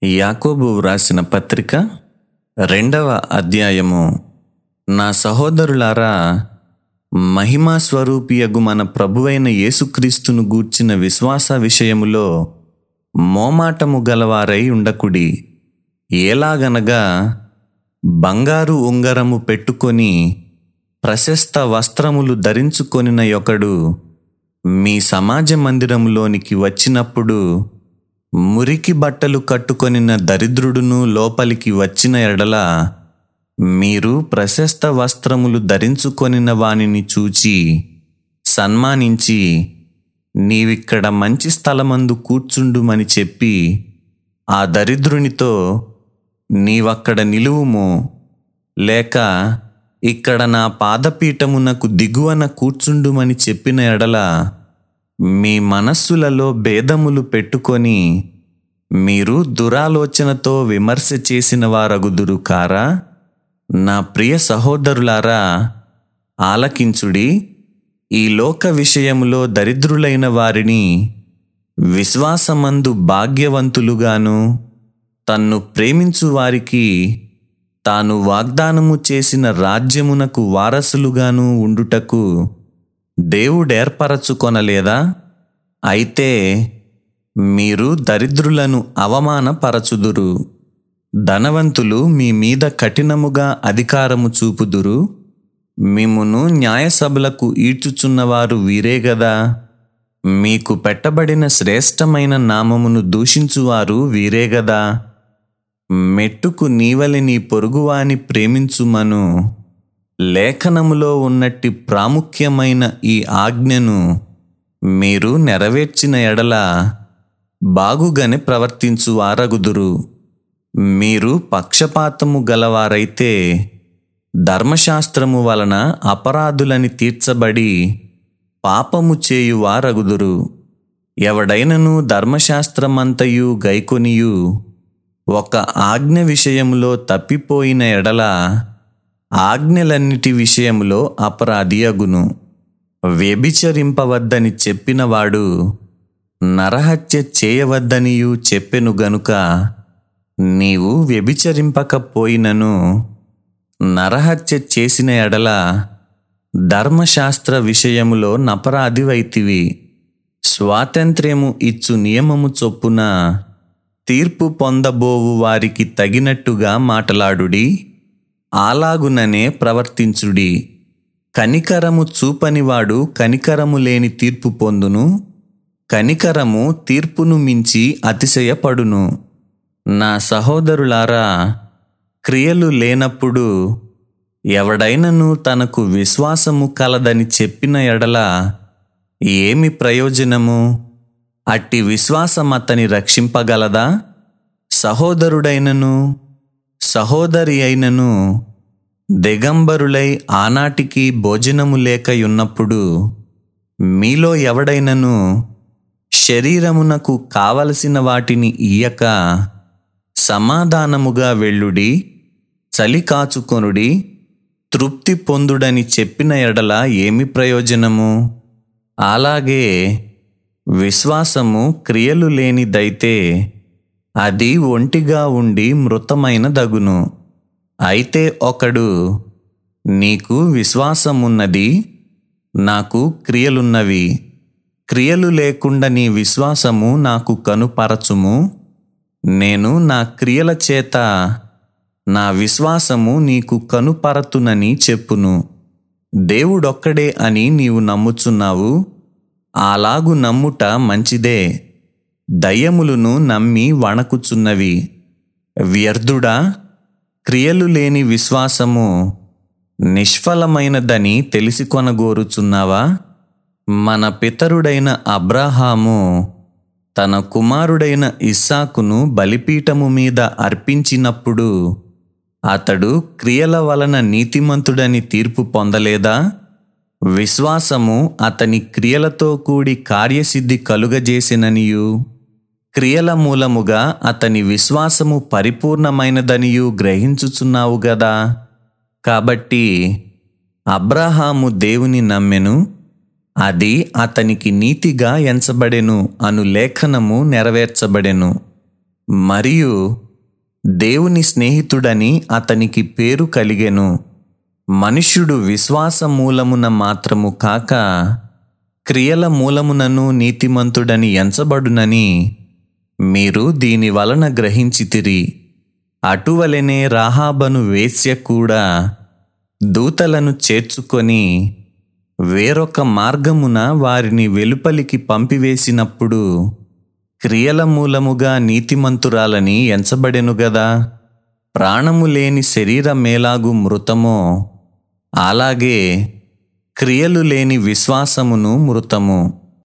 యాకోబు వ్రాసిన పత్రిక 2వ అధ్యాయము. నా సహోదరులారా, మహిమా స్వరూపియగు మన ప్రభువైన యేసుక్రీస్తును గూర్చిన విశ్వాస విషయములో మోమాటము గలవారై ఉండకుడి. ఎలాగనగా బంగారు ఉంగరము పెట్టుకొని ప్రశస్త వస్త్రములు ధరించుకొనిన యొకడు మీ సమాజ మందిరములోనికి వచ్చినప్పుడు మురికి బట్టలు కట్టుకొనిన దరిద్రుడును లోపలికి వచ్చిన ఎడల మీరు ప్రశస్త వస్త్రములు ధరించుకొనిన వానిని చూచి సన్మానించి, నీవిక్కడ మంచి స్థలమందు కూర్చుండుమని చెప్పి ఆ దరిద్రునితో, నీవక్కడ నిలువుము, లేక ఇక్కడ నా పాదపీఠమునకు దిగువన కూర్చుండుమని చెప్పిన ఎడల మీ మనస్సులలో భేదములు పెట్టుకొని మీరు దురాలోచనతో విమర్శ చేసిన వారగుదురు కారా? నా ప్రియ సహోదరులారా, ఆలకించుడి. ఈ లోక విషయములో దరిద్రులైన వారిని విశ్వాసమందు భాగ్యవంతులుగాను, తన్ను ప్రేమించు వారికి తాను వాగ్దానము చేసిన రాజ్యమునకు వారసులుగాను ఉండుటకు దేవుడేర్పరచుకొనలేదా? అయితే మీరు దరిద్రులను అవమానపరచుదురు, ధనవంతులు మీ మీద కఠినముగా అధికారము చూపుదురు. మిమ్మును న్యాయసభలకు ఈడ్చుచున్నవారు వీరే గదా. మీకు పెట్టబడిన శ్రేష్టమైన నామమును దూషించువారు వీరే గదా. మెట్టుకు నీవలి నీ పొరుగువాని ప్రేమించుమను లేఖనములో ఉన్నట్టి ప్రాముఖ్యమైన ఈ ఆజ్ఞను మీరు నెరవేర్చిన ఎడల బాగుగానే ప్రవర్తించువారగుదురు. మీరు పక్షపాతము గలవారైతే ధర్మశాస్త్రము వలన అపరాధులని తీర్చబడి పాపము చేయువారగుదురు. ఎవడైనను ధర్మశాస్త్రమంతయు గైకొనియు ఒక ఆజ్ఞ విషయములో తప్పిపోయిన ఎడల ఆజ్ఞలన్నిటి విషయములో అపరాధి అగును. వ్యభిచరింపవద్దని చెప్పినవాడు నరహత్య చేయవద్దనియు చెప్పెను గనుక నీవు వ్యభిచరింపకపోయినను నరహత్య చేసిన ఎడల ధర్మశాస్త్ర విషయములో నపరాధివైతివి. స్వాతంత్ర్యము ఇచ్చు నియమము చొప్పున తీర్పు పొందబోవు వారికి తగినట్టుగా మాటలాడుడి, అలాగుననే ప్రవర్తించుడి. కనికరము చూపనివాడు కనికరము లేని తీర్పు పొందును, కనికరము తీర్పును మించి అతిశయపడును. నా సహోదరులారా, క్రియలు లేనప్పుడు ఎవడైనను తనకు విశ్వాసము కలదని చెప్పిన ఎడల ఏమి ప్రయోజనము? అట్టి విశ్వాసం అతని రక్షింపగలదా? సహోదరుడైనను సహోదరి అయినను దిగంబరులై ఆనాటికి భోజనము లేకయున్నప్పుడు మీలో ఎవడైనను శరీరమునకు కావలసిన వాటిని ఇయ్యక సమాధానముగా వెళ్ళుడి, చలి కాచుకొనుడి, తృప్తి పొందుడని చెప్పిన ఎడల ఏమి ప్రయోజనము? అలాగే విశ్వాసము క్రియలు లేనిదైతే అది ఒంటిగా ఉండి మృతమైన దగును. అయితే ఒకడు, నీకు విశ్వాసమున్నది, నాకు క్రియలున్నవి, క్రియలు లేకుండా నీ విశ్వాసము నాకు కనుపరచుము, నేను నా క్రియల చేత నా విశ్వాసము నీకు కనుపరతునని చెప్పును. దేవుడొక్కడే అని నీవు నమ్ముచున్నావు, అలాగు నమ్ముట మంచిదే. దయ్యములను నమ్మి వణకుచున్నవి. వ్యర్థుడా, క్రియలు లేని విశ్వాసము నిష్ఫలమైనదని తెలిసి కొనగోరుచున్నావా? మన పితరుడైన అబ్రాహాము తన కుమారుడైన ఇస్సాకును బలిపీఠము మీద అర్పించినప్పుడు అతడు క్రియల వలన నీతిమంతుడని తీర్పు పొందలేదా? విశ్వాసము అతని క్రియలతో కూడి కార్యసిద్ధి కలుగజేసిననియు, క్రియల మూలముగా అతని విశ్వాసము పరిపూర్ణమైనదనియు గ్రహించుచున్నావు గదా. కాబట్టి అబ్రాహాము దేవుని నమ్మెను, అది అతనికి నీతిగా ఎంచబడెను అను లేఖనము నెరవేర్చబడెను. మరియు దేవుని స్నేహితుడని అతనికి పేరు కలిగెను. మనుష్యుడు విశ్వాస మూలమున మాత్రము కాక క్రియల మూలమునను నీతిమంతుడని ఎంచబడునని మీరు దీని వలన గ్రహించితిరి. అటువలెనే రాహాబను వేశ్య కూడా దూతలను చేర్చుకొని వేరొక మార్గమున వారిని వెలుపలికి పంపివేసినప్పుడు క్రియల మూలముగా నీతిమంతురాలని ఎంచబడెను గదా. ప్రాణము లేని శరీరమేలాగు మృతమో అలాగే క్రియలు లేని విశ్వాసమును మృతము.